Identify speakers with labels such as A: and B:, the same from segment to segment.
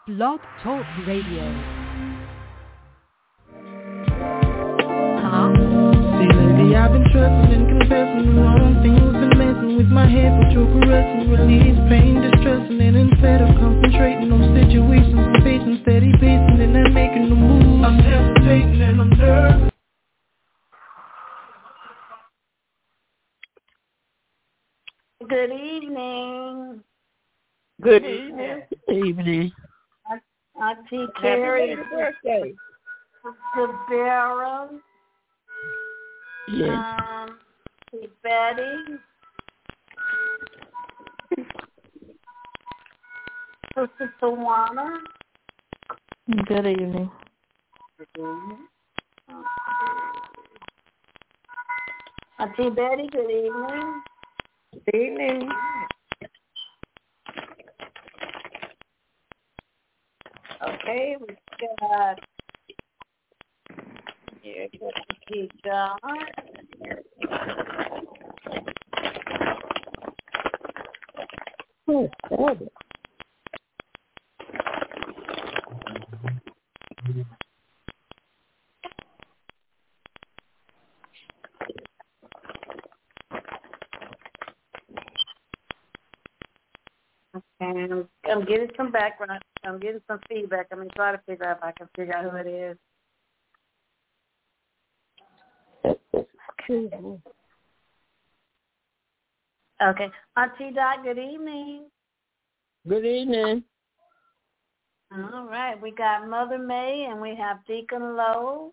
A: Blog Talk Radio.
B: See, lately I've been trusting and confessing the wrong things, been messing with my head, but you're caressing, release pain, distressing, and instead of concentrating on situations, I'm facing steady pacing, and I'm making the move. I'm hesitating and I'm nervous.
C: Good evening.
D: Good evening. Good evening.
C: Auntie Carrie.
D: Happy birthday.
C: Devera.
D: Yes.
C: Auntie Betty. Sister Tawana.
E: Good evening.
C: Auntie Betty, good evening.
D: Good evening.
C: Okay, we've got here, Auntie John.
D: Oh, God.
C: And I'm getting some background. I'm getting some feedback. I'm going to try to figure out if I can figure out who it is. Okay. Auntie Dot, good evening.
D: Good evening.
C: All right. We got Mother May and we have Deacon Lowe.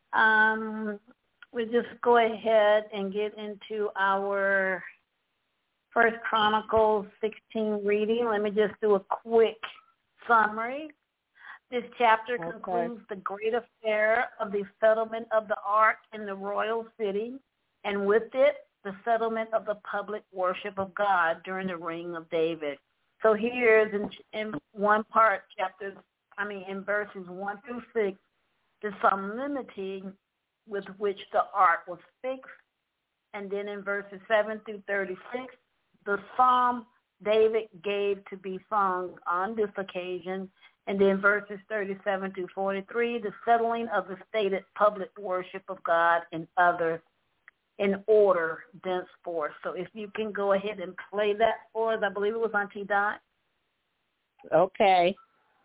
C: We just go ahead and get into our First Chronicles 16 reading. Let me just do a quick summary. This chapter concludes the great affair of the settlement of the ark in the royal city, and with it, the settlement of the public worship of God during the reign of David. So here's in one part, in verses 1 through 6, the solemnity with which the ark was fixed, and then in verses 7 through 36, the psalm David gave to be sung on this occasion, and then verses 37 to 43, the settling of the stated public worship of God and others in order thenceforth. So if you can go ahead and play that for us. I believe it was Auntie Dot.
D: Okay.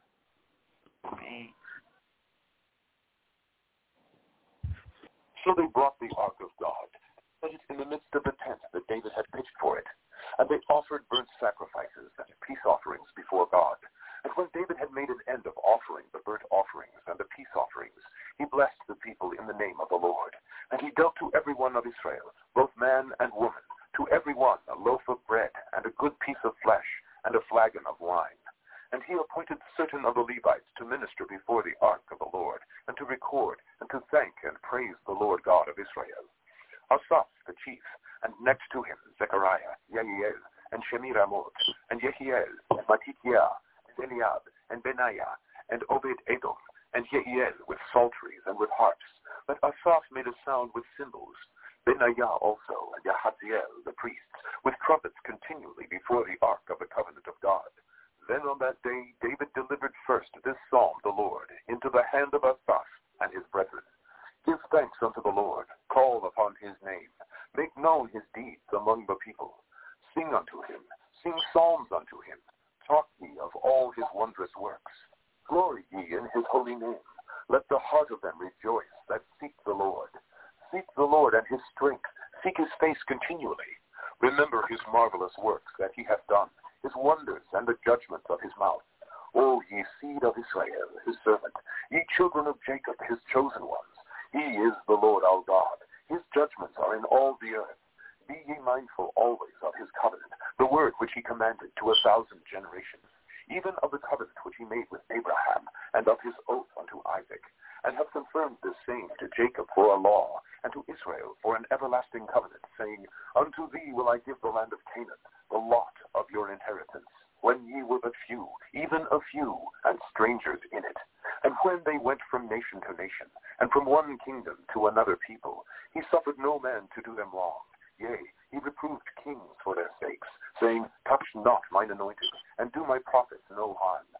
F: So they brought the ark of God, set it in the midst of the tent that David had pitched for it, and they offered burnt sacrifices and peace offerings before God. And when David had made an end of offering the burnt offerings and the peace offerings, he blessed the people in the name of the Lord. And he dealt to every one of Israel, both man and woman, to every one a loaf of bread and a good piece of flesh and a flagon of wine. And he appointed certain of the Levites to minister before the ark of the Lord, and to record, and to thank and praise the Lord God of Israel. Asaph the chief, and next to him Zechariah, Yehiel, and Shemiramoth, and Yehiel, and Matithiah, and Eliab, and Benaiah, and Obed-Edom, and Yehiel with psalteries and with harps. But Asaph made a sound with cymbals. Benaiah also, and Yahaziel the priests, with trumpets continually before the ark of the covenant of God. Then on that day David delivered first this psalm, the Lord, into the hand of Asaph and his brethren. Give thanks unto the Lord, call upon his name, make known his deeds among the people. Sing unto him, sing psalms unto him, talk ye of all his wondrous works. Glory ye in his holy name. Let the heart of them rejoice that seek the Lord. Seek the Lord and his strength, seek his face continually. Remember his marvelous works that he hath done, his wonders and the judgments of his mouth. O ye seed of Israel, his servant, ye children of Jacob, his chosen ones. He is the Lord our God. His judgments are in all the earth. Be ye mindful always of his covenant, the word which he commanded to 1,000 generations, even of the covenant which he made with Abraham, and of his oath unto Isaac, and have confirmed this same to Jacob for a law, and to Israel for an everlasting covenant, saying, Unto thee will I give the land of Canaan, the lot of your inheritance, when ye were but few, even a few, and strangers in it. And when they went from nation to nation, and from one kingdom to another people, he suffered no man to do them wrong. Yea, he reproved kings for their sakes, saying, Touch not mine anointed, and do my prophets no harm.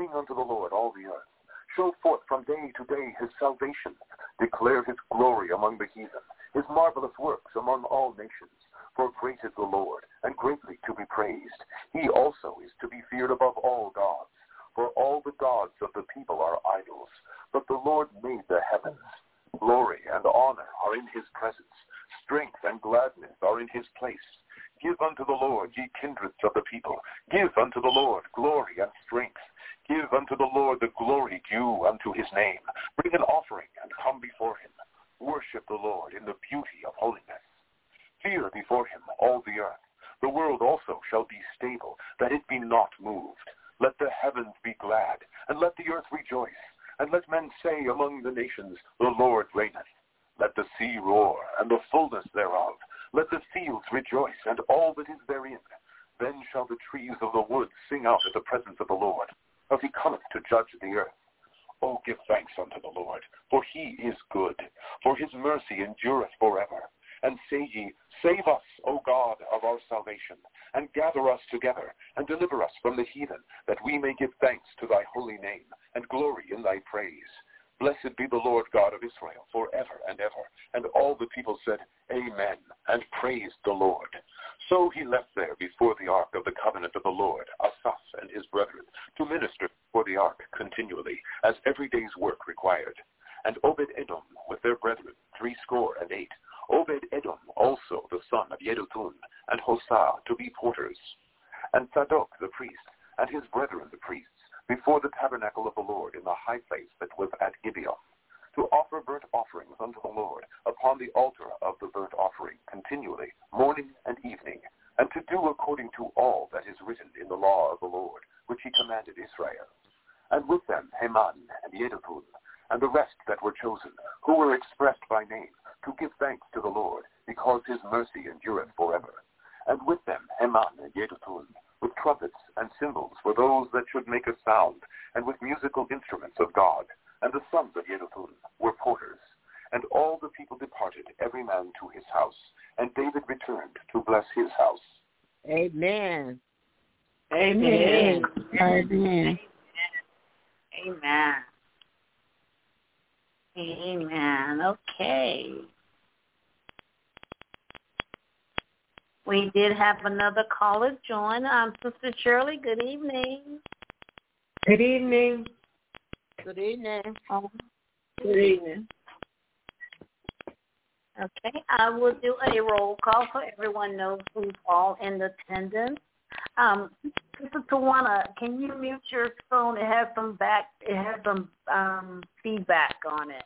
F: Sing unto the Lord, all the earth. Show forth from day to day his salvation. Declare his glory among the heathen, his marvelous works among all nations. For great is the Lord, and greatly to be praised. He also is to be feared above all gods. For all the gods of the people are idols, but the Lord made the heavens. Glory and honor are in his presence. Strength and gladness are in his place. Give unto the Lord, ye kindreds of the people. Give unto the Lord glory and strength. Give unto the Lord the glory due unto his name. Bring an offering and come before him. Worship the Lord in the beauty of holiness. Fear before him all the earth. The world also shall be stable, that it be not moved. Let the heavens be glad, and let the earth rejoice. And let men say among the nations, the Lord reigneth. Let the sea roar, and the fullness thereof. Let the fields rejoice, and all that is therein. Then shall the trees of the woods sing out at the presence of the Lord, as he cometh to judge the earth. O give thanks unto the Lord, for he is good, for his mercy endureth forever. And say ye, Save us, O God of our salvation, and gather us together, and deliver us from the heathen, that we may give thanks to thy holy name, and glory in thy praise. Blessed be the Lord God of Israel, forever and ever. And all the people said, Amen, and praised the Lord. So he left there before the ark of the covenant of the Lord, Asaph and his brethren, to minister before the ark continually, as every day's work required. And Obed-Edom with their brethren, 68. Obed-Edom also the son of Yedutun, and Hosah to be porters. And Zadok the priest, and his brethren the priests, before the tabernacle of the Lord in the high place that was at Gibeon, to offer burnt offerings unto the Lord upon the altar of the burnt offering continually, morning and evening, and to do according to all that is written in the law of the Lord, which he commanded Israel. And with them Heman and Yedutun, and the rest that were chosen, who were expressed by name, to give thanks to the Lord, because his mercy endureth forever. And with them Heman and Yedutun, with trumpets and cymbals for those that should make a sound, and with musical instruments of God. And the sons of Yedutun were porters. And all the people departed, every man to his house. And David returned to bless his house.
D: Amen.
C: Amen.
D: Amen.
C: Amen. Amen. Okay. We did have another caller join. Sister Shirley, good evening.
D: Good evening. Good evening. Good evening.
C: Okay, I will do a roll call so everyone knows who's all in attendance. Sister Tawana, can you mute your phone? It has some feedback on it.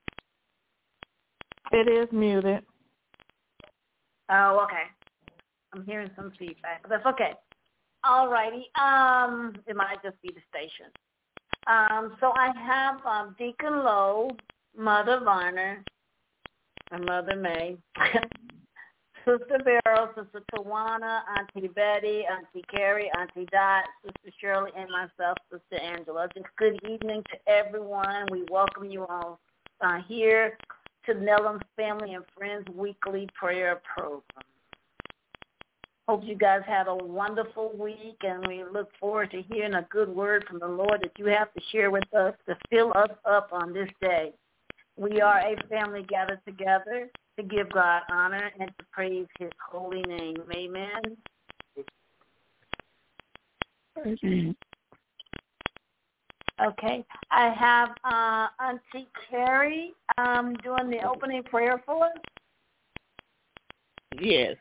E: It is muted.
C: Oh, okay. I'm hearing some feedback. That's okay. All righty. It might just be the station. So I have Deacon Lowe, Mother Varner, and Mother May, Sister Barrow, Sister Tawana, Auntie Betty, Auntie Carrie, Auntie Dot, Sister Shirley, and myself, Sister Angela. Just good evening to everyone. We welcome you all here to Nelum's Family and Friends Weekly Prayer Program. Hope you guys had a wonderful week, and we look forward to hearing a good word from the Lord that you have to share with us to fill us up on this day. We are a family gathered together to give God honor and to praise his holy name. Amen.
D: Amen.
C: Okay. I have Auntie Carrie doing the opening prayer for us.
D: Yes.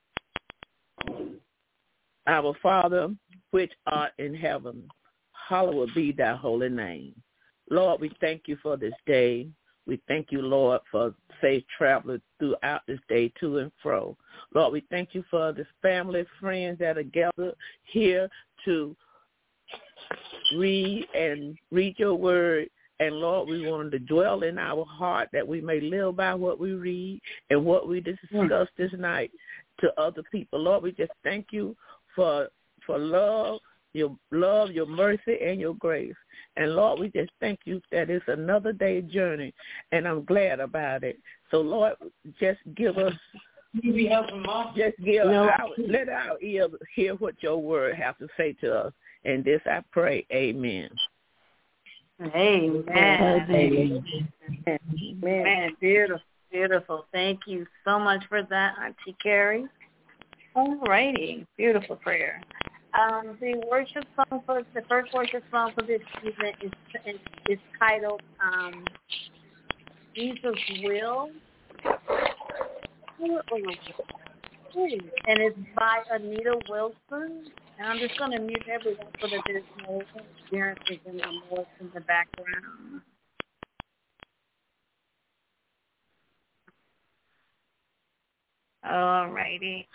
D: Our Father, which art in heaven, hallowed be thy holy name. Lord, we thank you for this day. We thank you, Lord, for safe travel throughout this day to and fro. Lord, we thank you for this family, friends that are gathered here to read your word. And, Lord, we want to dwell in our heart that we may live by what we read and what we discuss this night to other people. Lord, we just thank you for love, your mercy, and your grace. And, Lord, we just thank you that it's another day journey, and I'm glad about it. So, Lord, just give us, let our ears hear what your word has to say to us. And this I pray, amen.
C: Amen. Amen. Beautiful, beautiful. Thank you so much for that, Auntie Carrie. All righty. Beautiful prayer. The first worship song for this evening is titled Jesus Will. And it's by Anita Wilson. And I'm just going to mute everyone so that there's no interferences and no noise in the background. All righty.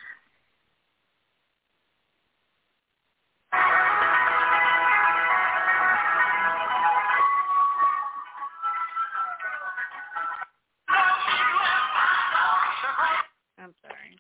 C: I'm sorry.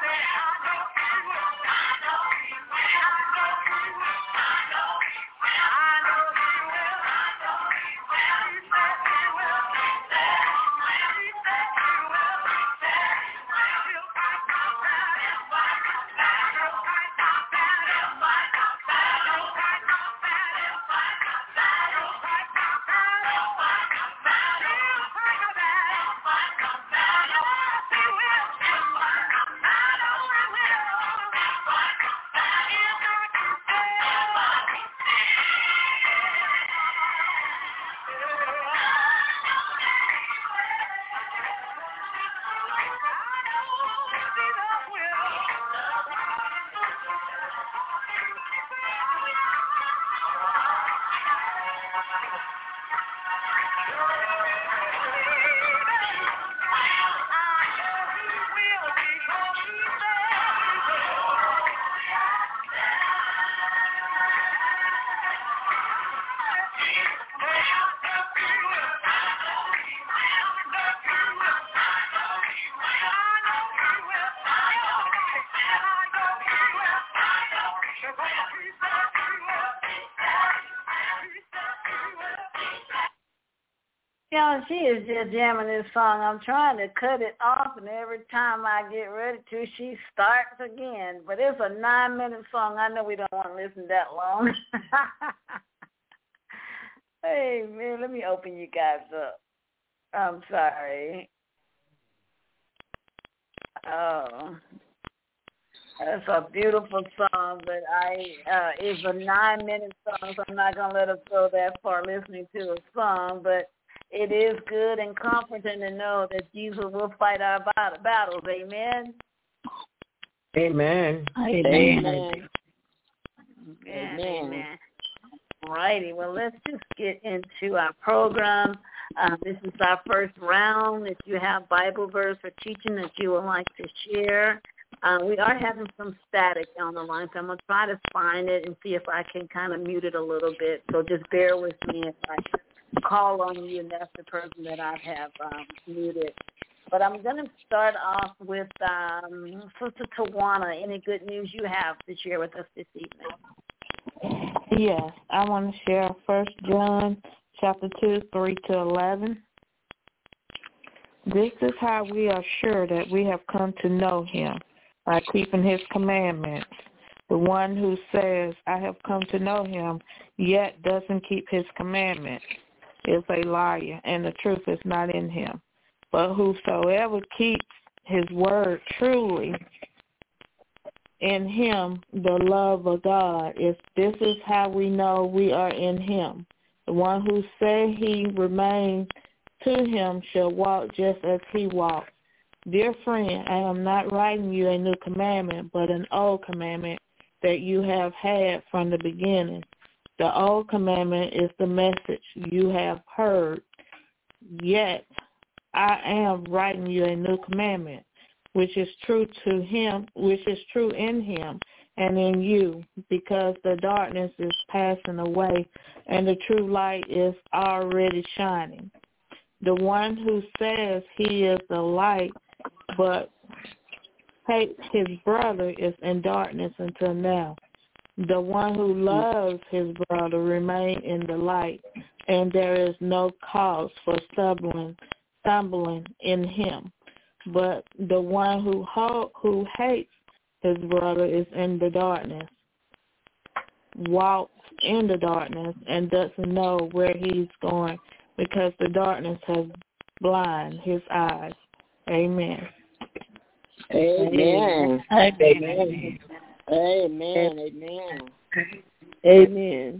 C: Yeah, she is just jamming this song. I'm trying to cut it off, and every time I get ready to, she starts again. But it's a 9-minute song. I know we don't want to listen that long. Hey, man, let me open you guys up. I'm sorry. Oh, that's a beautiful song, but it's a 9-minute song, so I'm not going to let us go that far listening to a song, but it is good and comforting to know that Jesus will fight our battles. Amen?
G: Amen.
C: Amen. Amen. Righty. Well, let's just get into our program. This is our first round. If you have Bible verse or teaching that you would like to share, we are having some static on the line, so I'm going to try to find it and see if I can kind of mute it a little bit. So just bear with me if I call on you, and that's the person that I have muted. But I'm going to start off with Sister Tawana. Any good news you have to share with us this evening?
E: Yes, I want to share 1 John chapter 2, 3-11. This is how we are sure that we have come to know him, by keeping his commandments. The one who says, I have come to know him, yet doesn't keep his commandments, is a liar, and the truth is not in him. But whosoever keeps his word truly, in him the love of God is. This is how we know we are in him. The one who said he remains to him shall walk just as he walked. Dear friend, I am not writing you a new commandment, but an old commandment that you have had from the beginning. The old commandment is the message you have heard. Yet I am writing you a new commandment, which is true to him, which is true in him and in you, because the darkness is passing away and the true light is already shining. The one who says he is the light but hates his brother is in darkness until now. The one who loves his brother remains in the light, and there is no cause for stumbling in him. But the one who hates his brother is in the darkness, walks in the darkness, and doesn't know where he's going, because the darkness has blinded his eyes. Amen.
G: Amen.
C: Amen.
G: Amen. Amen.
D: Amen.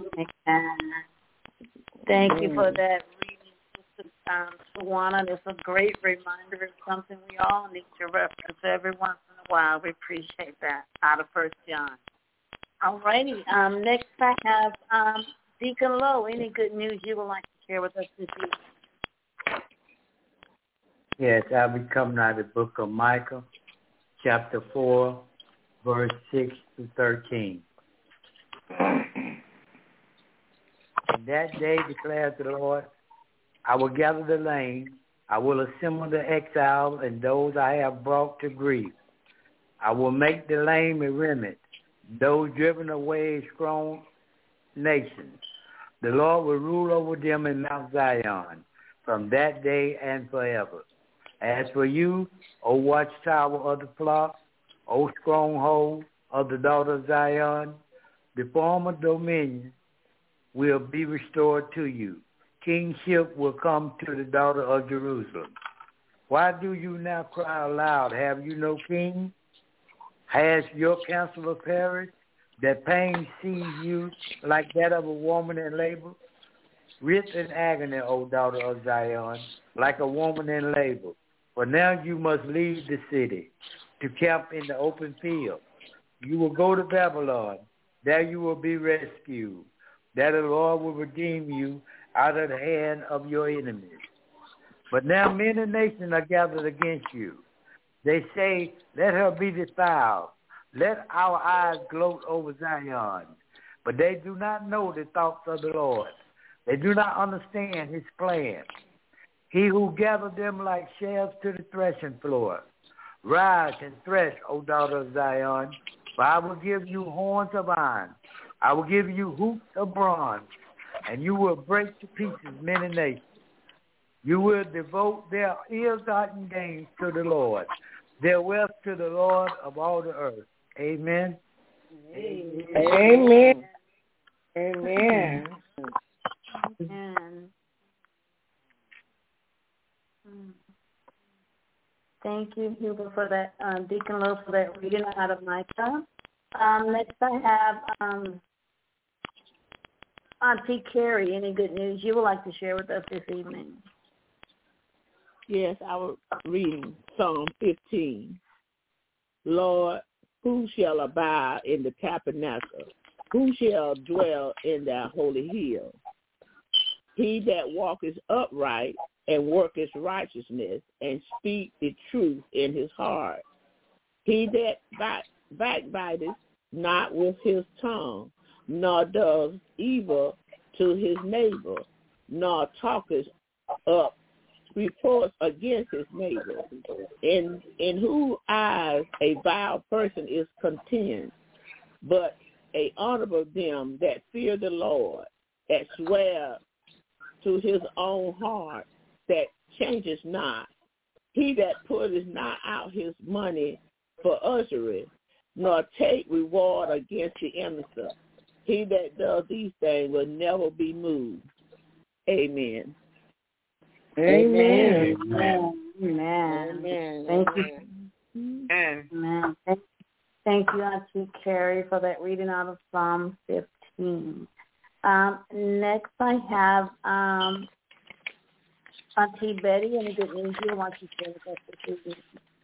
C: Thank you for that reading, Sister Tawana. It's a great reminder of something we all need to reference every once in a while. We appreciate that out of 1 John. All righty. Next I have Deacon Lowe. Any good news you would like to share with us this evening?
H: Yes, I'll be coming out of the book of Micah, chapter 4, verse 6-13. In that day, declares the Lord, I will gather the lame, I will assemble the exiles and those I have brought to grief. I will make the lame a remnant, those driven away strong nations. The Lord will rule over them in Mount Zion from that day and forever. As for you, O watchtower of the flock, O stronghold of the daughter of Zion, the former dominion will be restored to you. Kingship will come to the daughter of Jerusalem. Why do you now cry aloud? Have you no king? Has your counselor perished? That pain seized you like that of a woman in labor? Writhe in agony, O daughter of Zion, like a woman in labor. For now you must leave the city to camp in the open field. You will go to Babylon. There you will be rescued. There the Lord will redeem you out of the hand of your enemies. But now many nations are gathered against you. They say, let her be defiled. Let our eyes gloat over Zion. But they do not know the thoughts of the Lord. They do not understand his plan. He who gathered them like shells to the threshing floor. Rise and thresh, O daughter of Zion, for I will give you horns of iron. I will give you hoops of bronze, and you will break to pieces many nations. You will devote their ill-gotten gains to the Lord, their wealth to the Lord of all the earth. Amen.
G: Amen. Amen.
C: Amen. Thank you, Huber, for that, Deacon Lowe, for that reading out of Micah. Next I have Auntie Carrie. Any good news you would like to share with us this evening?
D: Yes, I was reading Psalm 15. Lord, who shall abide in the tabernacle? Who shall dwell in thy holy hill? He that walketh upright and worketh righteousness and speak the truth in his heart. He that backbiteth not with his tongue, nor does evil to his neighbor, nor talketh up reports against his neighbor, in whose eyes a vile person is content, but a honorable them that fear the Lord, that swear to his own heart, that changes not. He that putteth not out his money for usury, nor take reward against the innocent. He that does these things will never be moved. Amen.
G: Amen.
C: Amen. Amen. Thank you. Amen. Thank you, Auntie Carrie, for that reading out of Psalm 15. Next, I have Auntie Betty. Any good news you want to share with us this evening?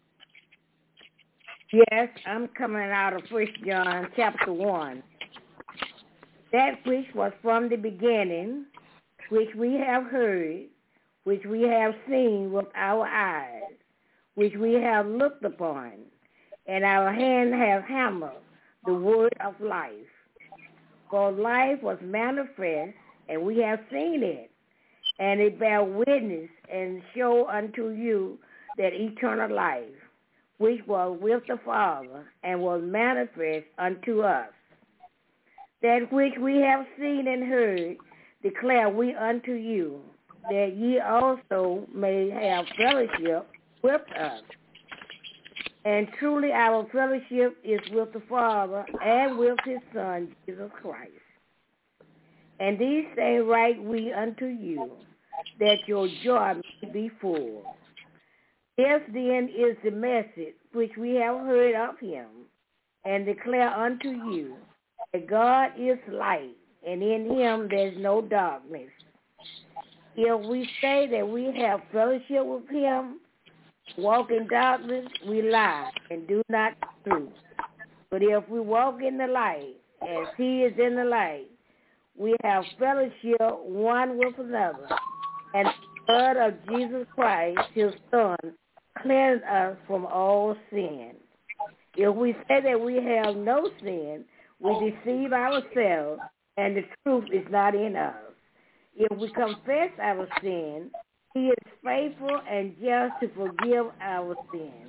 G: Yes, I'm coming out of 1 John chapter 1. That which was from the beginning, which we have heard, which we have seen with our eyes, which we have looked upon, and our hand have hammered the word of life. For life was manifest, and we have seen it, and it bear witness and show unto you that eternal life, which was with the Father, and was manifest unto us. That which we have seen and heard declare we unto you, that ye also may have fellowship with us. And truly our fellowship is with the Father and with his Son, Jesus Christ. And these things write we unto you, that your joy may be full. This then is the message which we have heard of him, and declare unto you, that God is light, and in him there is no darkness. If we say that we have fellowship with him, walk in darkness, we lie and do not the truth. But if we walk in the light, as he is in the light, we have fellowship one with another. And the blood of Jesus Christ, his Son, cleanses us from all sin. If we say that we have no sin, we deceive ourselves, and the truth is not in us. If we confess our sin, he is faithful and just to forgive our sin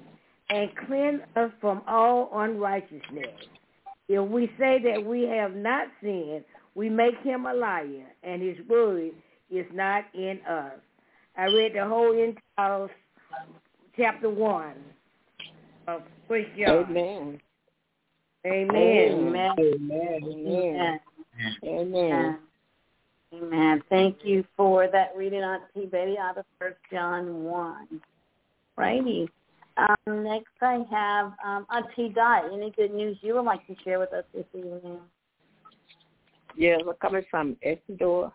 G: and cleanse us from all unrighteousness. If we say that we have not sinned, we make him a liar, and his word is not in us. I read the whole entire chapter 1 of 1 John.
I: Amen.
G: Amen.
C: Amen.
I: Amen.
C: Amen. Thank you for that reading, Auntie Betty, out of 1 John 1. Righty. Next I have Auntie Dot. Any good news you would like to share with us this evening?
I: Yeah, we're coming from Exodus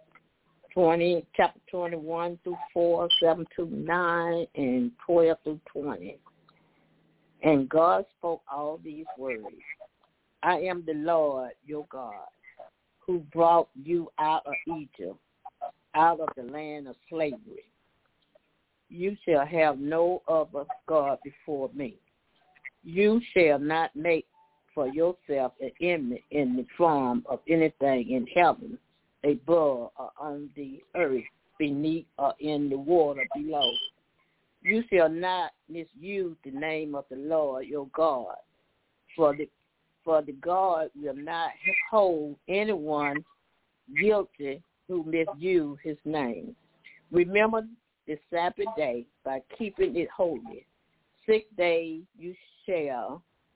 I: 20, chapter 21 through 4, 7 to 9, and 12 through 20. And God spoke all these words. I am the Lord, your God, who brought you out of Egypt, out of the land of slavery. You shall have no other God before me. You shall not make for yourself an image in the form of anything in heaven, above or on the earth, beneath or in the water below. You shall not misuse the name of the Lord your God, for the God will not hold anyone guilty who misuse his name. Remember the Sabbath day by keeping it holy. 6 days you shall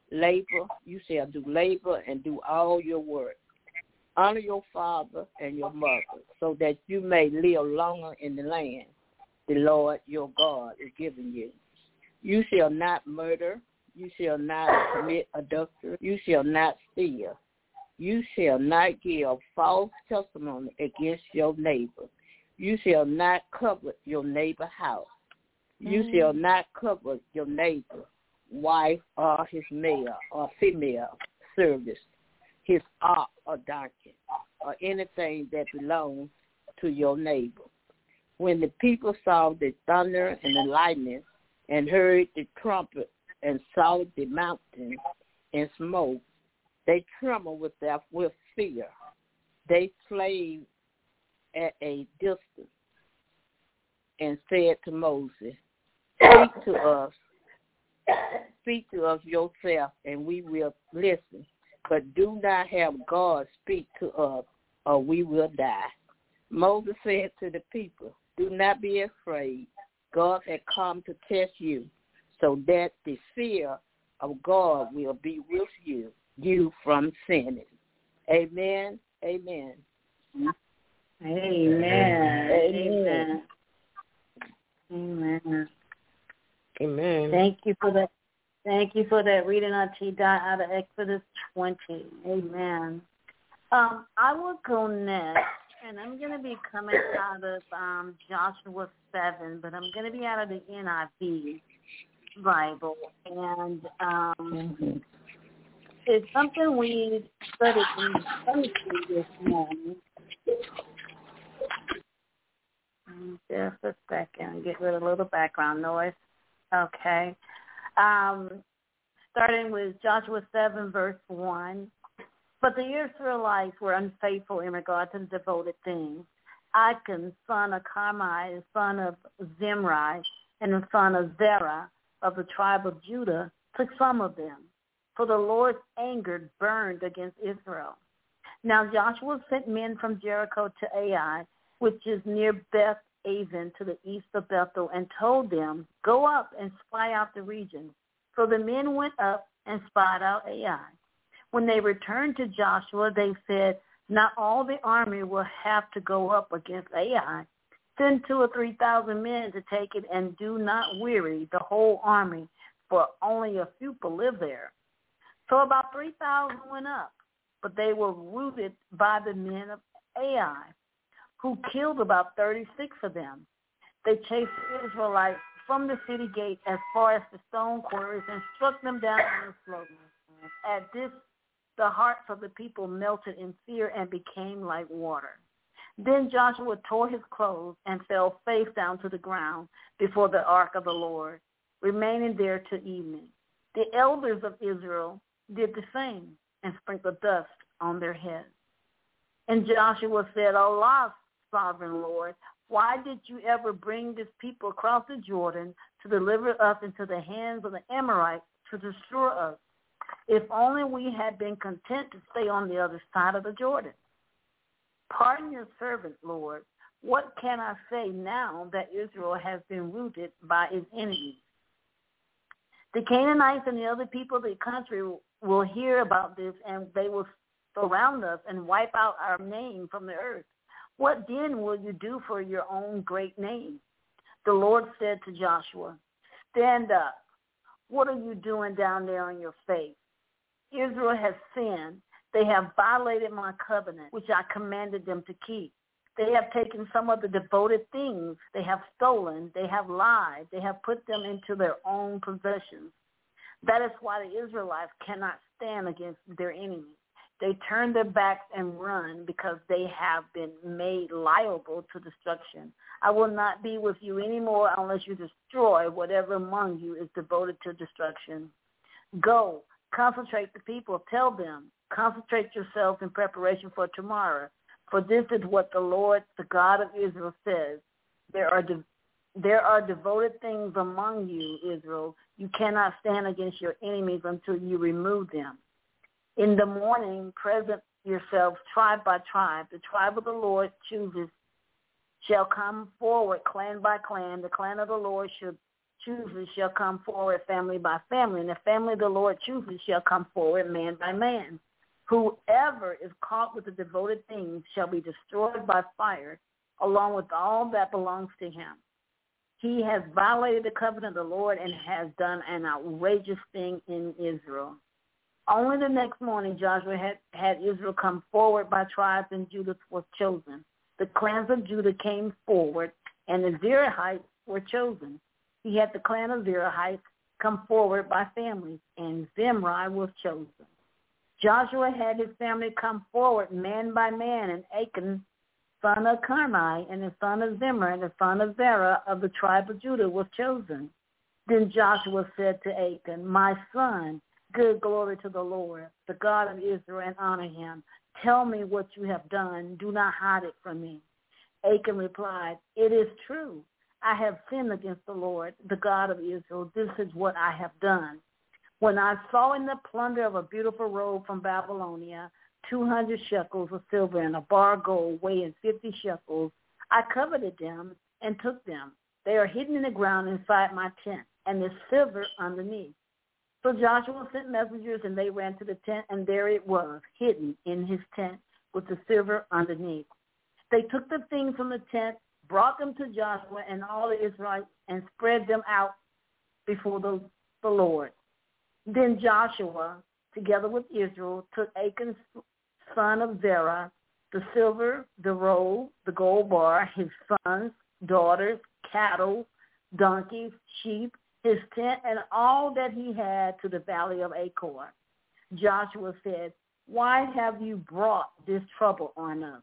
I: do labor and do all your work. Honor your father and your mother, so that you may live longer in the land the Lord your God is giving you. You shall not murder. You shall not commit adultery. You shall not steal. You shall not give false testimony against your neighbor. You shall not covet your neighbor's house. You shall not covet your neighbor, wife, or his male or female servant, his ox or donkey, or anything that belongs to your neighbor. When the people saw the thunder and the lightning, and heard the trumpet, and saw the mountain and smoke, they trembled with fear. They fled at a distance and said to Moses, Speak to us yourself, and we will listen. But do not have God speak to us, or we will die. Moses said to the people, do not be afraid. God had come to test you, so that the fear of God will be with you from sinning. Amen. Amen.
C: Amen. Amen.
D: Amen.
C: Thank you for that. Thank you for that reading, Auntie Dot, out of Exodus 20. Amen. I will go next, and I'm going to be coming out of Joshua 7, but I'm going to be out of the NIV Bible. And it's something we studied in Sunday school this morning. Just a second. Get rid of a little background noise. Okay. Starting with Joshua 7, verse 1. But the Israelites were unfaithful in regard to the devoted things. Achan, son of Carmi, son of Zimri, and the son of Zerah of the tribe of Judah, took some of them. For the Lord's anger burned against Israel. Now Joshua sent men from Jericho to Ai, which is near Beth Aven to the east of Bethel, and told them, go up and spy out the region. So the men went up and spied out Ai. When they returned to Joshua, they said, not all the army will have to go up against Ai. Send 2,000 or 3,000 men to take it, and do not weary the whole army, for only a few will live there. So about 3,000 went up, but they were routed by the men of Ai, who killed about 36 of them. They chased the Israelites from the city gate as far as the stone quarries and struck them down in the slowness. At this, the hearts of the people melted in fear and became like water. Then Joshua tore his clothes and fell face down to the ground before the ark of the Lord, remaining there till evening. The elders of Israel did the same and sprinkled dust on their heads. And Joshua said, Alas, sovereign Lord, Why did you ever bring this people across the Jordan to deliver us into the hands of the Amorites to destroy us? If only we had been content to stay on the other side of the Jordan. Pardon your servant, Lord. What can I say now that Israel has been routed by its enemies? The Canaanites and the other people of the country will hear about this, and they will surround us and wipe out our name from the earth. What then will you do for your own great name? The Lord said to Joshua, stand up. What are you doing down there on your face? Israel has sinned. They have violated my covenant, which I commanded them to keep. They have taken some of the devoted things. They have stolen. They have lied. They have put them into their own possessions. That is why the Israelites cannot stand against their enemies. They turn their backs and run because they have been made liable to destruction. I will not be with you anymore unless you destroy whatever among you is devoted to destruction. Go, concentrate the people. Tell them, concentrate yourselves in preparation for tomorrow. For this is what the Lord, the God of Israel, says. There are devoted things among you, Israel. You cannot stand against your enemies until you remove them. In the morning, present yourselves tribe by tribe. The tribe of the Lord chooses shall come forward, clan by clan. The clan of the Lord chooses shall come forward, family by family. And the family of the Lord chooses shall come forward, man by man. Whoever is caught with the devoted things shall be destroyed by fire, along with all that belongs to him. He has violated the covenant of the Lord and has done an outrageous thing in Israel. Only the next morning Joshua had Israel come forward by tribes, and Judah was chosen. The clans of Judah came forward, and the Zerahites were chosen. He had the clan of Zerahites come forward by families, and Zimri was chosen. Joshua had his family come forward man by man, and Achan, son of Carmi, and the son of Zimri, and the son of Zerah of the tribe of Judah was chosen. Then Joshua said to Achan, my son, give glory to the Lord, the God of Israel, and honor him. Tell me what you have done. Do not hide it from me. Achan replied, it is true. I have sinned against the Lord, the God of Israel. This is what I have done. When I saw in the plunder of a beautiful robe from Babylonia 200 shekels of silver and a bar of gold weighing 50 shekels, I coveted them and took them. They are hidden in the ground inside my tent, and the silver underneath. So Joshua sent messengers, and they ran to the tent, and there it was, hidden in his tent with the silver underneath. They took the things from the tent, brought them to Joshua and all the Israelites, and spread them out before the Lord. Then Joshua, together with Israel, took Achan, son of Zerah, the silver, the robe, the gold bar, his sons, daughters, cattle, donkeys, sheep, his tent, and all that he had to the valley of Achor. Joshua said, why have you brought this trouble on us?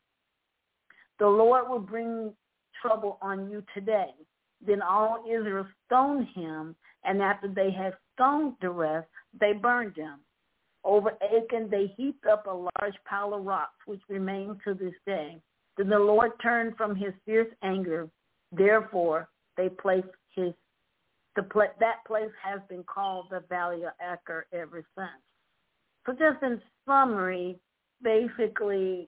C: The Lord will bring trouble on you today. Then all Israel stoned him, and after they had stoned the rest, they burned them. Over Achan they heaped up a large pile of rocks, which remain to this day. Then the Lord turned from his fierce anger. Therefore, they placed that place has been called the Valley of Achor ever since. So just in summary, basically,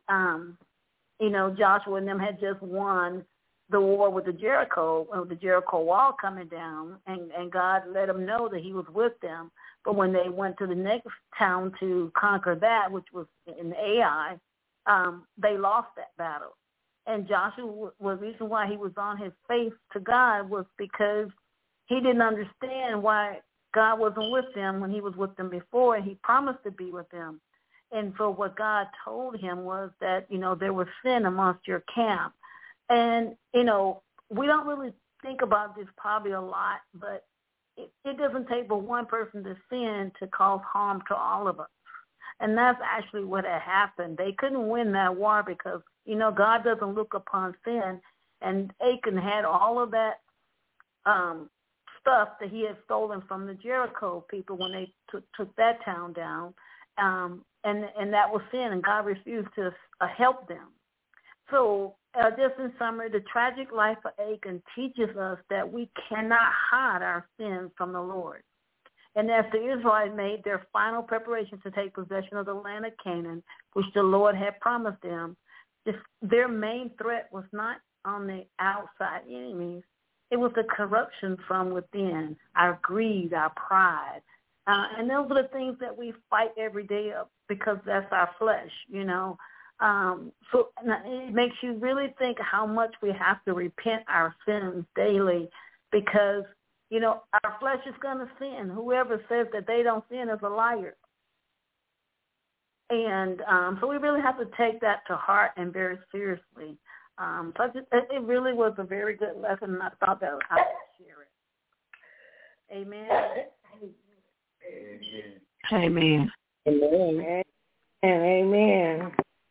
C: Joshua and them had just won the war with the Jericho wall coming down, and God let them know that he was with them. But when they went to the next town to conquer that, which was in Ai, they lost that battle. And Joshua, the reason why he was on his face to God was because he didn't understand why God wasn't with them when he was with them before, and he promised to be with them. And so what God told him was that, there was sin amongst your camp. And, we don't really think about this probably a lot, but it doesn't take but one person to sin to cause harm to all of us. And that's actually what had happened. They couldn't win that war because, God doesn't look upon sin. And Achan had all of that stuff that he had stolen from the Jericho people when they took that town down. And that was sin, and God refused to help them. So, just in summary, the tragic life of Achan teaches us that we cannot hide our sins from the Lord. And as the Israelites made their final preparations to take possession of the land of Canaan, which the Lord had promised them, their main threat was not on the outside enemies. It was the corruption from within, our greed, our pride. And those are the things that we fight every day because that's our flesh, So it makes you really think how much we have to repent our sins daily because, our flesh is going to sin. Whoever says that they don't sin is a liar. And so we really have to take that to heart and very seriously. It really was a very good lesson, and I thought that I would share it. Amen.
E: Amen.
G: Amen. Amen.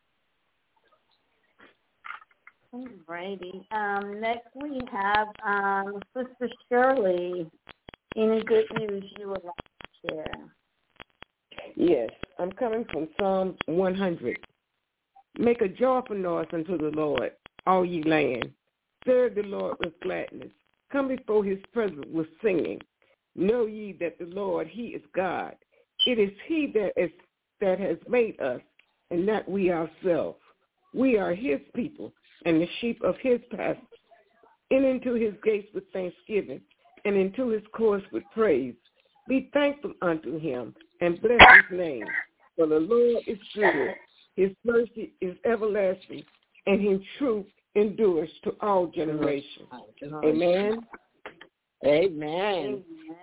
C: Alrighty. Next we have Sister Shirley. Any good news you would like to share?
J: Yes, I'm coming from Psalm 100. Make a joyful noise unto the Lord, all ye land. Serve the Lord with gladness. Come before his presence with singing. Know ye that the Lord, he is God. It is he that has made us, and not we ourselves. We are his people, and the sheep of his pasture. In into his gates with thanksgiving, and into his courts with praise. Be thankful unto him, and bless his name. For the Lord is good. His mercy is everlasting, and his truth endures to all generations. Amen.
I: Amen.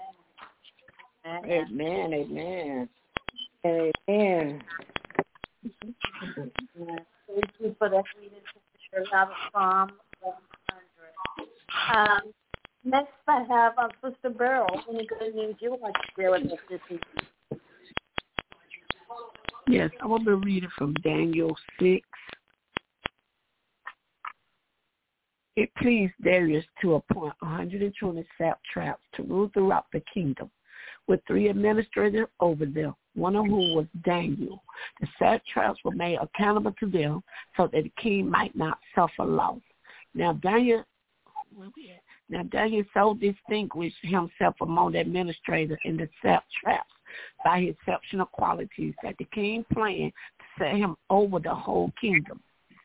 I: Amen. Amen.
G: Amen.
C: Thank you for that reading, Sister out of Psalm 100. Next, I have Sister Beryl. Any good news you would like to share with us this evening?
K: Yes, I will be reading from Daniel 6. It pleased Darius to appoint 120 satraps to rule throughout the kingdom, with 3 administrators over them, one of whom was Daniel. The satraps were made accountable to them so that the king might not suffer loss. Now Daniel so distinguished himself among the administrators and the satraps by his exceptional qualities that the king planned to set him over the whole kingdom.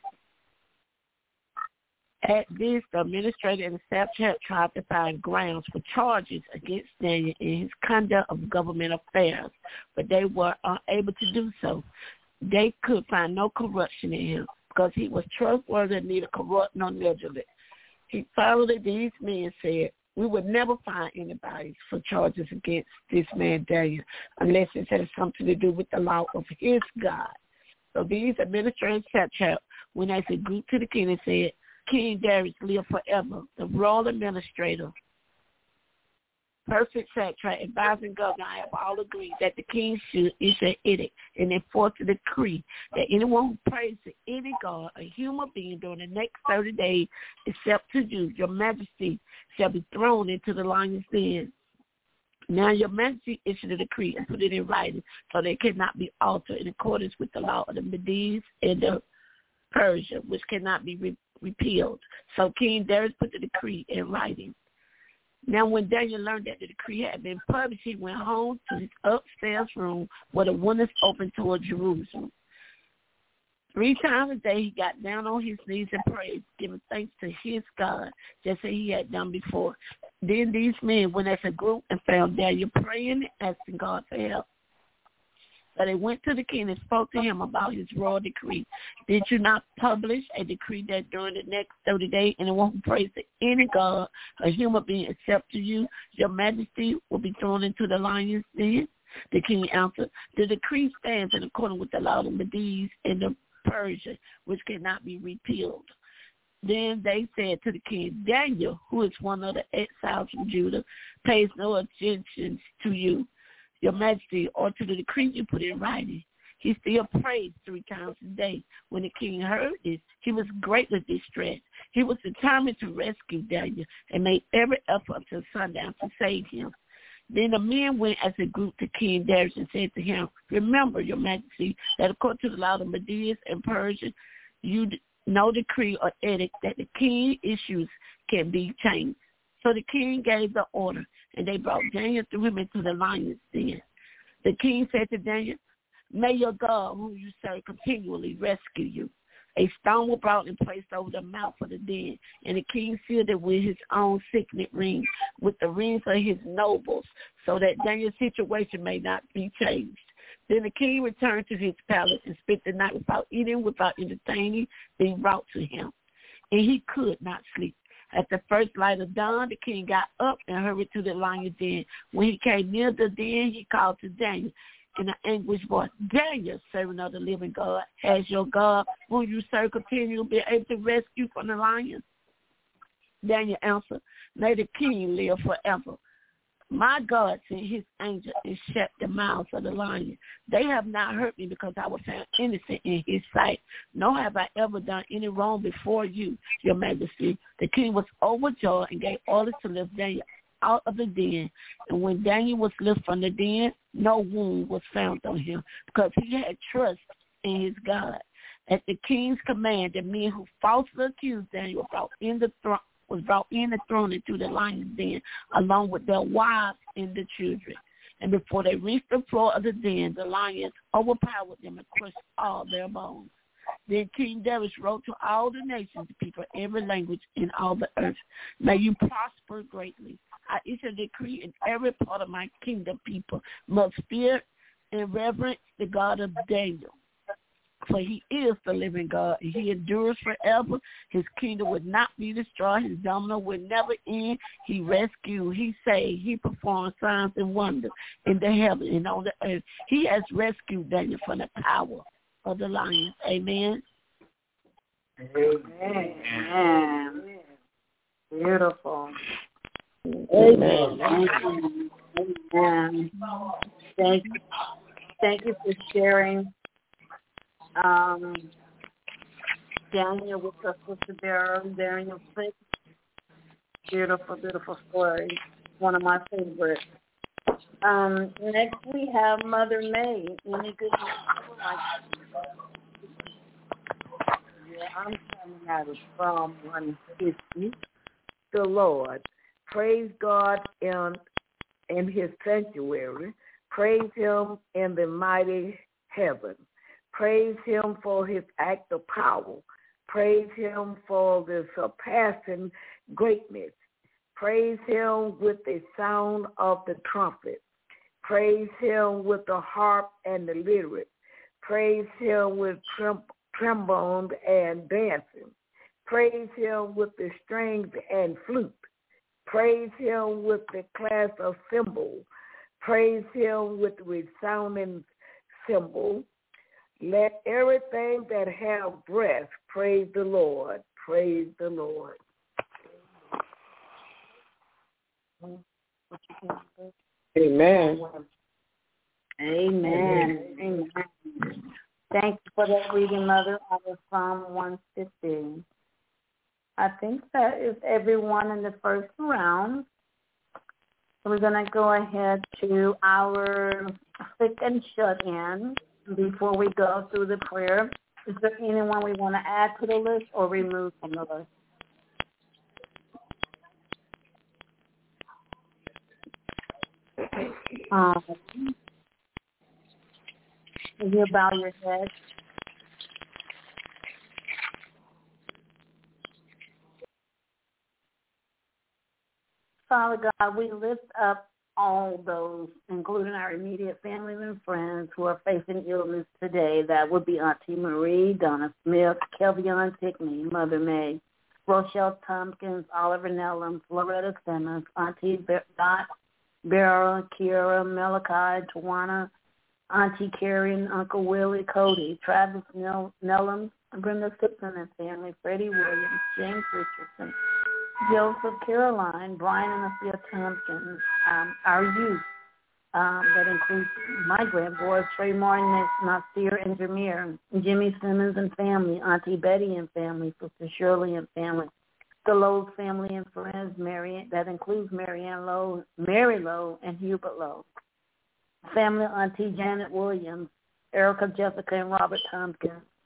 K: At this, the administrator and the satrap tried to find grounds for charges against Daniel in his conduct of government affairs, but they were unable to do so. They could find no corruption in him because he was trustworthy, neither corrupt nor negligent. He followed these men and said, we would never find anybody for charges against this man Daniel unless it had something to do with the law of his God. So these administrators satraps went as a group to the king and said, King Darius live forever. The royal administrator, perfect satrap, advising governor, I have all agreed that the king should issue an edict and enforce a decree that anyone who prays to any god, a human being, during the next 30 days, except to you, your majesty, shall be thrown into the lion's den. Now your majesty issued a decree and put it in writing so that it cannot be altered in accordance with the law of the Medes and the Persia, which cannot be repealed. So King Darius put the decree in writing. Now when Daniel learned that the decree had been published, he went home to his upstairs room where the windows opened toward Jerusalem. 3 times a day he got down on his knees and prayed, giving thanks to his God, just as he had done before. Then these men went as a group and found Daniel praying and asking God for help. So they went to the king and spoke to him about his royal decree. Did you not publish a decree that during the next 30 days anyone who prays to any god, a human being, except to you, your majesty, will be thrown into the lion's den? The king answered, the decree stands in accordance with the law of the Medes and the Persia, which cannot be repealed. Then they said to the king, Daniel, who is one of the exiles from Judah, pays no attention to you, your majesty, or to the decree you put in writing. He still prays 3 times a day. When the king heard this, he was greatly distressed. He was determined to rescue Daniel and made every effort until sundown to save him. Then the men went as a group to King Darius and said to him, remember, your majesty, that according to the law of the Medes and Persia, you no decree or edict that the king issues can be changed. So the king gave the order, and they brought Daniel through him into the lion's den. The king said to Daniel, may your God, whom you serve, continually rescue you. A stone was brought and placed over the mouth of the den, and the king sealed it with his own signet ring, with the rings of his nobles, so that Daniel's situation may not be changed. Then the king returned to his palace and spent the night without eating, without entertaining being brought to him, and he could not sleep. At the first light of dawn, the king got up and hurried to the lion's den. When he came near the den, he called to Daniel in an anguished voice, Daniel, servant of the living God, has your God, whom you serve, continually be able to rescue from the lions? Daniel answered, may the king live forever. My God sent his angel and shut the mouths of the lions. They have not hurt me because I was found innocent in his sight, nor have I ever done any wrong before you, your majesty. The king was overjoyed and gave orders to lift Daniel out of the den. And when Daniel was lifted from the den, no wound was found on him, because he had trust in his God. At the king's command, the men who falsely accused Daniel was brought in and thrown into the lion's den, along with their wives and the children. And before they reached the floor of the den, the lions overpowered them and crushed all their bones. Then King Darius wrote to all the nations, people, every language in all the earth, may you prosper greatly. I issue a decree in every part of my kingdom, people must fear and reverence the God of Daniel. For he is the living God, and he endures forever. His kingdom would not be destroyed. His dominion would never end. He rescued, he saved, he performed signs and wonders in the heaven and on the earth. He has rescued Daniel from the power of the lions. Amen.
C: Amen. Beautiful.
K: Amen.
C: Amen. Thank you for sharing Daniel with us, Sister Daniel 6. Beautiful, beautiful story. One of my favorites. Next we have Mother May. Any good news?
G: Yeah, I'm coming out of Psalm 150. The Lord. Praise God in his sanctuary. Praise him in the mighty heaven. Praise him for his act of power. Praise him for the surpassing greatness. Praise him with the sound of the trumpet. Praise him with the harp and the lyre. Praise him with trombone and dancing. Praise him with the strings and flute. Praise him with the clash of cymbals. Praise him with the resounding cymbal. Let everything that have breath praise the Lord. Praise the Lord.
J: Amen.
C: Amen. Amen. Thank you for that reading, Mother, out of Psalm 150. I think that is everyone in the first round. So we're going to go ahead to our sick and shut-in. Before we go through the prayer, is there anyone we want to add to the list or remove from the list? You bow your head. Father God, we lift up all those, including our immediate family and friends who are facing illness today. That would be Auntie Marie, Donna Smith, Kelvion Tickney, Mother May, Rochelle Tompkins, Oliver Nellum, Loretta Simmons, Auntie Dot, Vera, Kiera, Malachi, Tawana, Auntie Carrie, and Uncle Willie, Cody, Travis Nellum, Brenda Simpson and family, Freddie Williams, James Richardson, Joseph, Caroline, Brian and Athea Tompkins, our youth, that includes my grandboys, Trey Martin, Nasir and Jameer, Jimmy Simmons and family, Auntie Betty and family, Sister Shirley and family, the Lowe's family and friends, that includes Mary Lowe, and Hubert Lowe, family Auntie Janet Williams, Erica, Jessica, and Robert Tompkins,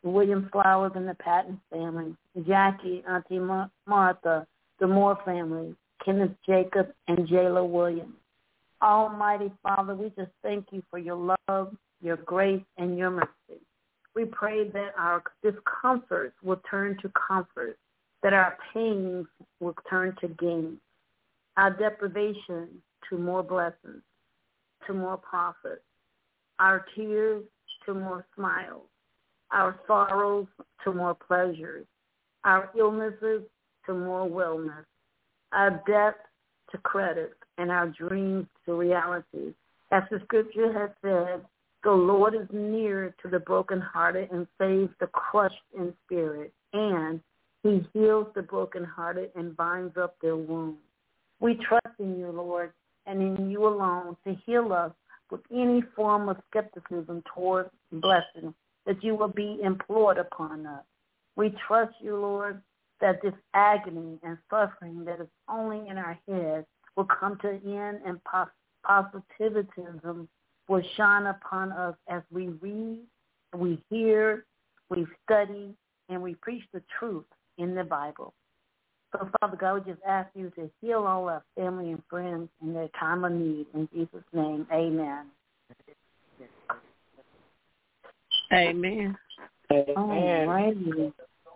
C: the Williams Flowers and the Patton family, Jackie, Auntie Martha, the Moore family, Kenneth Jacob, and Jayla Williams. Almighty Father, we just thank you for your love, your grace, and your mercy. We pray that our discomforts will turn to comfort, that our pains will turn to gain, our deprivation to more blessings, to more profit, our tears to more smiles, our sorrows to more pleasures, our illnesses to more wellness, our debt to credit, and our dreams to reality. As the scripture has said, the Lord is near to the brokenhearted and saves the crushed in spirit, and he heals the brokenhearted and binds up their wounds. We trust in you, Lord, and in you alone to heal us with any form of skepticism towards blessing that you will be implored upon us. We trust you, Lord, that this agony and suffering that is only in our heads will come to an end, and positivism will shine upon us as we read, we hear, we study, and we preach the truth in the Bible. So, Father God, we just ask you to heal all our family and friends in their time of need. In Jesus' name, amen.
K: Amen.
C: Alrighty.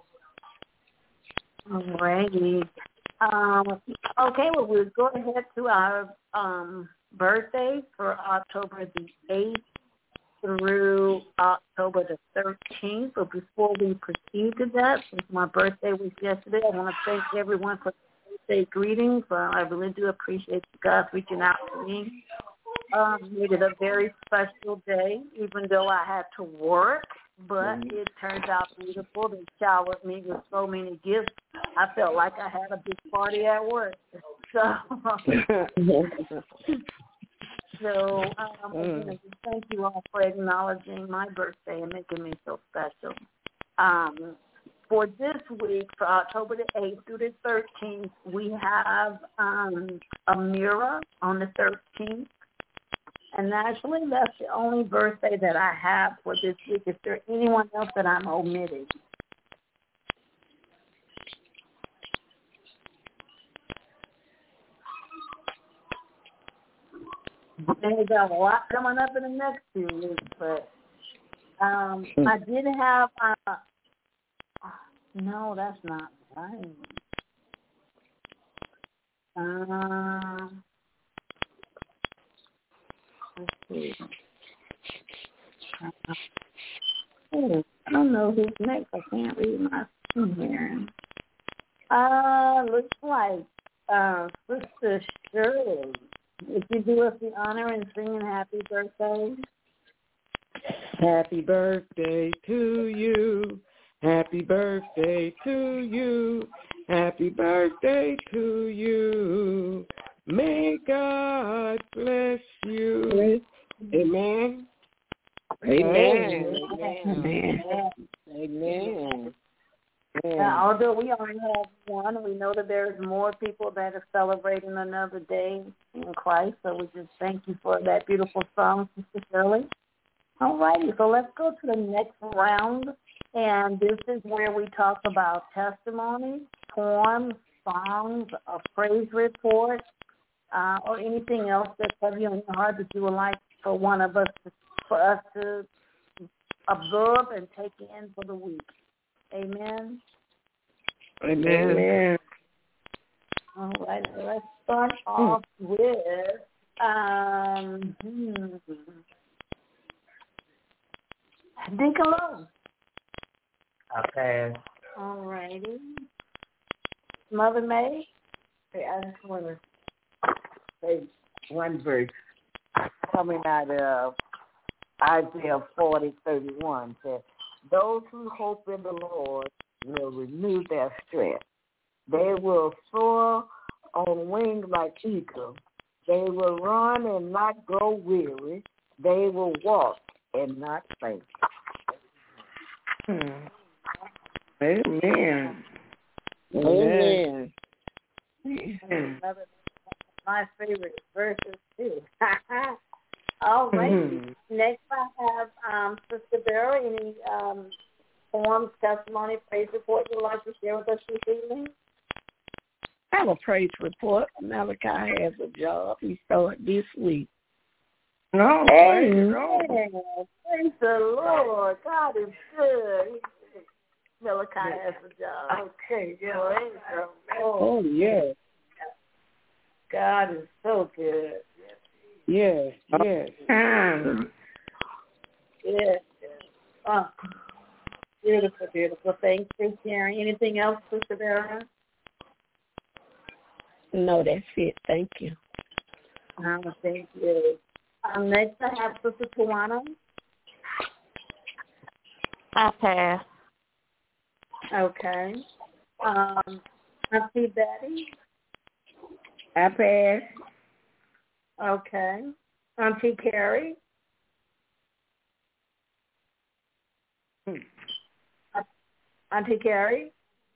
C: Okay, well, we'll go ahead to our birthday for October the 8th through October the 13th. But before we proceed to that, since my birthday was yesterday, I want to thank everyone for birthday greetings. I really do appreciate you guys reaching out to me. Made it a very special day, even though I had to work. But it turned out beautiful. They showered me with so many gifts. I felt like I had a big party at work. So, again, thank you all for acknowledging my birthday and making me so special. For this week, for October the 8th through the 13th, we have Amira on the 13th. And actually, that's the only birthday that I have for this week. Is there anyone else that I'm omitting? There's a lot coming up in the next few weeks, but I did have, no, that's not right. Let's see. I don't know who's next. I can't read my screen here. Looks like Sister Shirley. If you do us the honor in singing happy birthday.
J: Happy birthday to you. Happy birthday to you. Happy birthday to you. May God bless you. Amen. Amen. Amen. Amen.
C: Although we only have one, we know that there's more people that are celebrating another day in Christ. So we just thank you for that beautiful song, Sister Shirley. All righty, so let's go to the next round. And this is where we talk about testimonies, poems, songs, a praise report, or anything else that's heavy on your heart that you would like for one of us, for us to absorb and take in for the week. Amen.
J: Amen. Amen.
C: All right, so let's start off with Deacon Lowe.
H: Okay.
C: All righty. Mother May.
I: Hey, I just want to say one verse coming out of Isaiah 40:31 says, "Those who hope in the Lord will renew their strength. They will soar on wings like eagles. They will run and not grow weary. They will walk and not faint."
J: Amen.
I: Amen.
C: My favorite verses too. All right. Next I have Sister Barrow. Any poems, testimony, praise report you'd like to share with us this evening?
K: I have a praise report. Malachi has a job. He started this week.
G: No,
C: Amen. Praise the Lord. God is good. Malachi has a job. Okay, yeah. Praise the Lord.
J: Oh, yes.
C: God is so good.
J: Yes, yes.
C: Yes. Oh, beautiful, beautiful. Thanks for sharing. Anything else, Sister Vera?
K: No, that's it. Thank you.
C: Thank you. Next, I have Sister Tawana.
E: I pass.
C: Okay. Auntie Betty.
G: I pass.
C: Okay. Auntie Carrie. Auntie Carrie.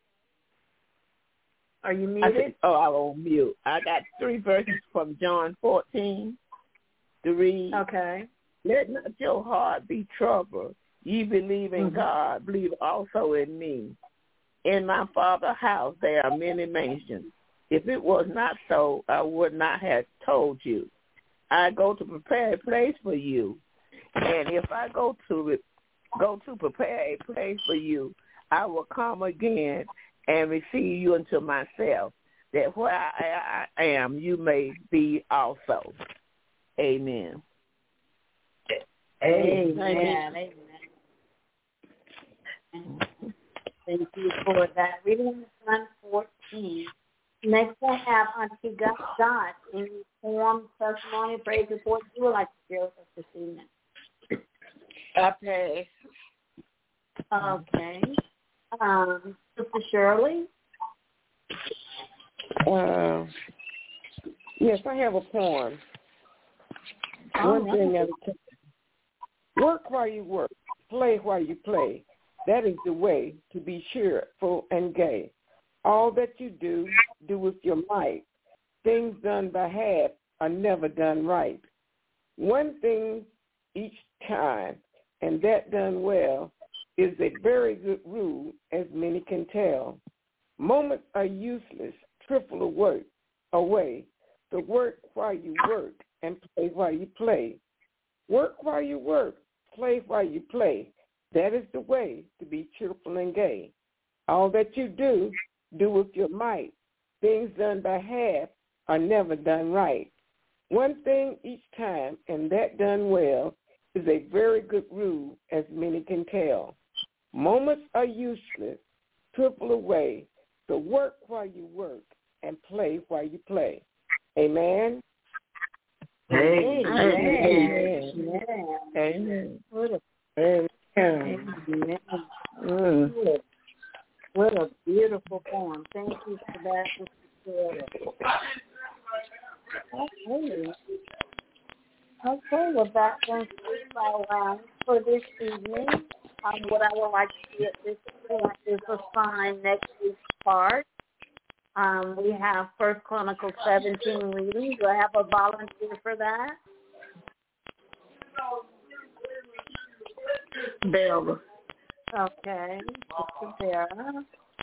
C: Are you muted?
D: I was on mute. I got 3 verses from John 14 to read.
C: Okay.
D: Let not your heart be troubled. Ye believe in God, believe also in me. In my Father's house there are many mansions. If it was not so, I would not have told you. I go to prepare a place for you. And if I go to prepare a place for you, I will come again and receive you unto myself, that where I am, you may be also. Amen.
C: Amen. Thank you for that. Reading John 14. Next, I have Auntie Dot in form, testimony, praise report. You would like to share with us this evening?
J: I pass.
C: Okay. Sister Shirley?
J: Yes, I have a poem. One thing at a time. Work while you work, play while you play. That is the way to be cheerful and gay. All that you do with your might. Things done by half are never done right. One thing each time, and that done well, is a very good rule, as many can tell. Moments are useless, trivial away. So work while you work and play while you play. Work while you work, play while you play. That is the way to be cheerful and gay. All that you do with your might. Things done by half are never done right. One thing each time, and that done well, is a very good rule, as many can tell. Moments are useless, trivial away. So work while you work and play while you play. Amen.
C: Amen.
J: Amen.
C: Amen. What a beautiful poem. Thank you for that, Sister Shirley. Okay, well, that concludes our round for this evening. What I would like to do at this point is assign next week's part. We have 1 Chronicles 17 reading. Do I have a volunteer for that?
K: Bella.
C: Okay, Sister Vera.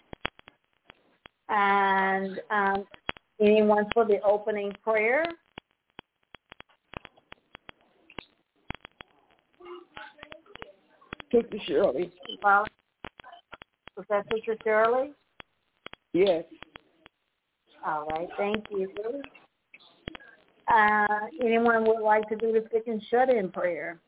C: And anyone for the opening prayer?
J: Sister Shirley.
C: Well, was that Sister Shirley?
J: Yes.
C: All right, thank you. Anyone would like to do the sick and shut-in prayer?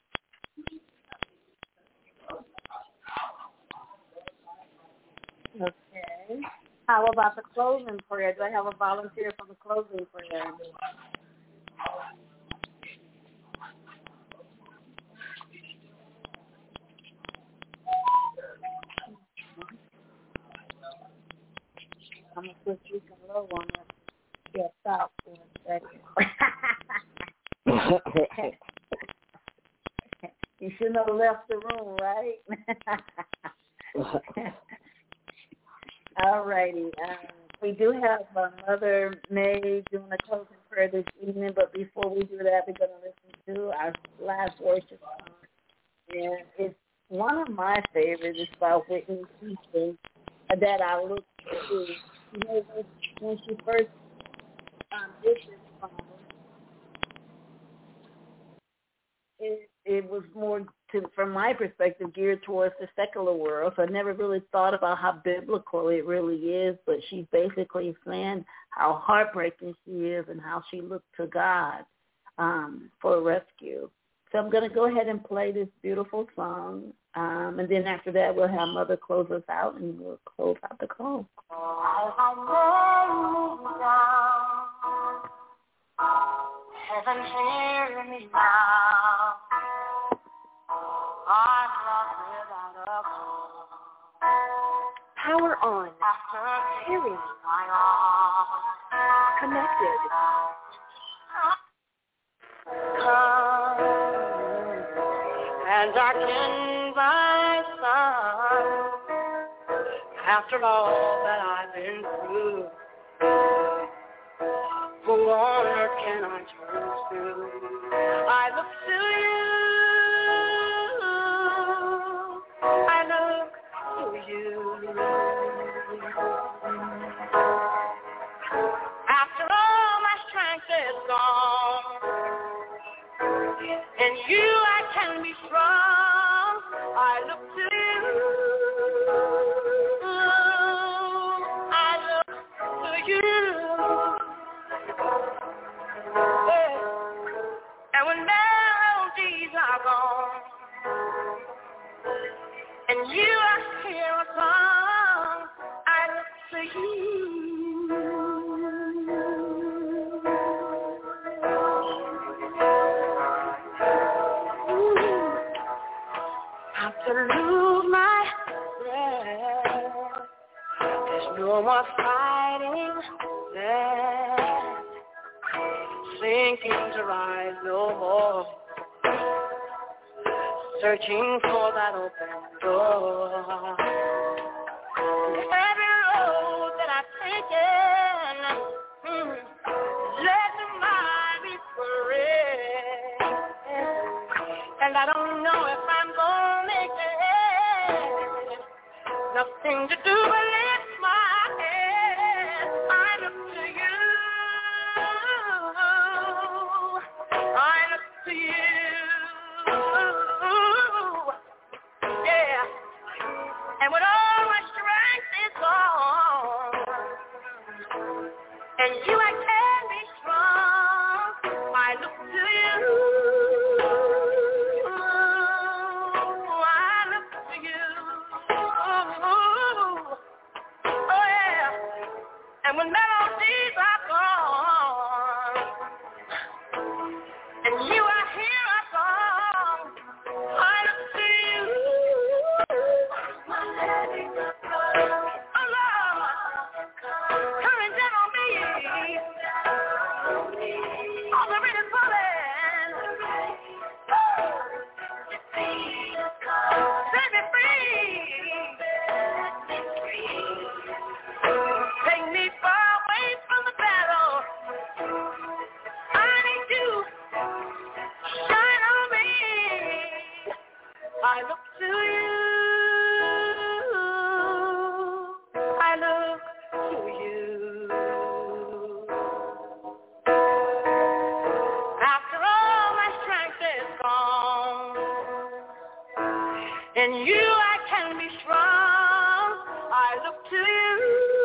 C: Okay. How about the closing prayer? Do I have a volunteer for the closing prayer? I'm going to put you some low on that. Yeah, stop for a second. You shouldn't have left the room, right? All righty. We do have Mother May doing a closing prayer this evening, but before we do that, we're going to listen to our last worship song. And it's one of my favorites is by Whitney Houston that I looked to. You know, when she first did this song, it was more, from my perspective, geared towards the secular world. So I never really thought about how biblical it really is, but she's basically saying how heartbreaking she is and how she looked to God for rescue. So I'm going to go ahead and play this beautiful song, and then after that we'll have Mother close us out, and we'll close out the call.
L: Heaven, hear me now. I'm lost without a cause.
M: Power on. Hearing. Connected.
L: Come and darken my sun. After all that I've been through, who on earth can I turn to? I look to you. I look to you. After all my strength is gone, in you I can be strong. I look to you. I look to you. And when melodies are gone, and you are here a song, I look to you. Have to lose my breath. There's no more fighting left. Sinking to rise no more. Searching for that open door. Every road that I've taken led to my regret. And I don't know if I'm gonna make it. Nothing to do but lift my head. I look to you. I look to you. Yeah. And when all my strength is gone, and you I can be strong, I look to you. I look to you. Oh yeah. And when melodies are gone, and you are here a song, I look to you. Oh Lord, coming down on me. All the rain is falling. Set me free. Take me far away from the battle. I need you. Shine on me. I look to you. I look to you. After all my strength is gone, in you I can be strong. I look to you.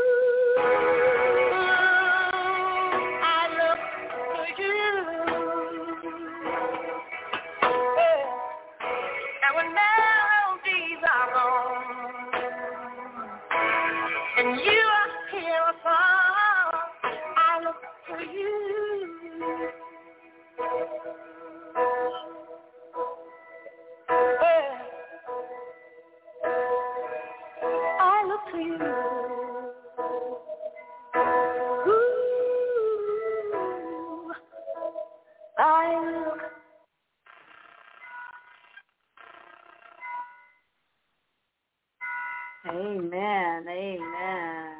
L: I look to you. And when melodies are gone, and you are here a song, I look to you. I look to you. Ooh, I look. Amen. Amen.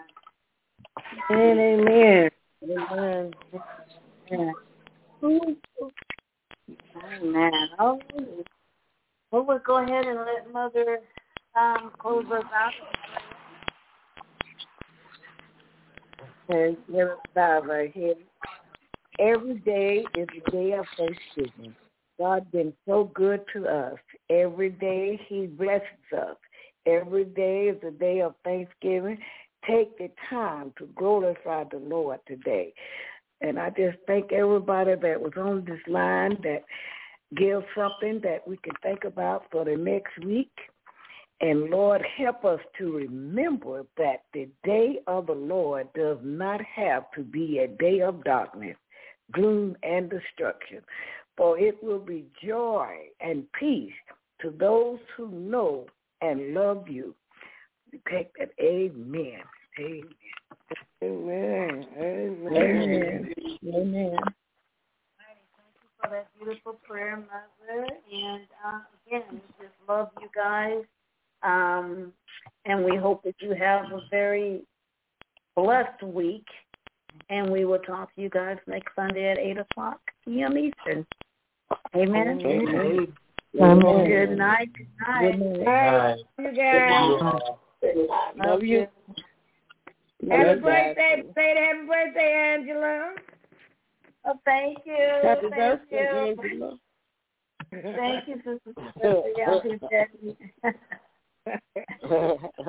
G: Amen.
C: Amen. Amen. Amen. Oh, Well, we'll go ahead and let Mother close us out.
G: And let's bow right here. Every day is a day of Thanksgiving. God's been so good to us. Every day He blesses us. Every day is a day of Thanksgiving. Take the time to glorify the Lord today. And I just thank everybody that was on this line that gives something that we can think about for the next week. And Lord, help us to remember that the day of the Lord does not have to be a day of darkness, gloom, and destruction, for it will be joy and peace to those who know and love you. We take that. Amen. Amen.
J: Amen. Amen.
G: Amen.
I: Amen.
C: Thank you for that beautiful prayer, Mother. And again, we just love you guys. And we hope that you have a very blessed week. And we will talk to you guys next Sunday at 8 o'clock p.m. Eastern. Amen.
J: Amen.
C: Amen. Good night. Good night.
I: Good
G: night. You guys.
I: Love you.
G: Happy birthday. Say happy birthday, Angela.
C: Oh, thank you.
J: Happy
C: Thank
J: birthday,
C: you.
J: Angela.
C: Thank you, Sister Cynthia.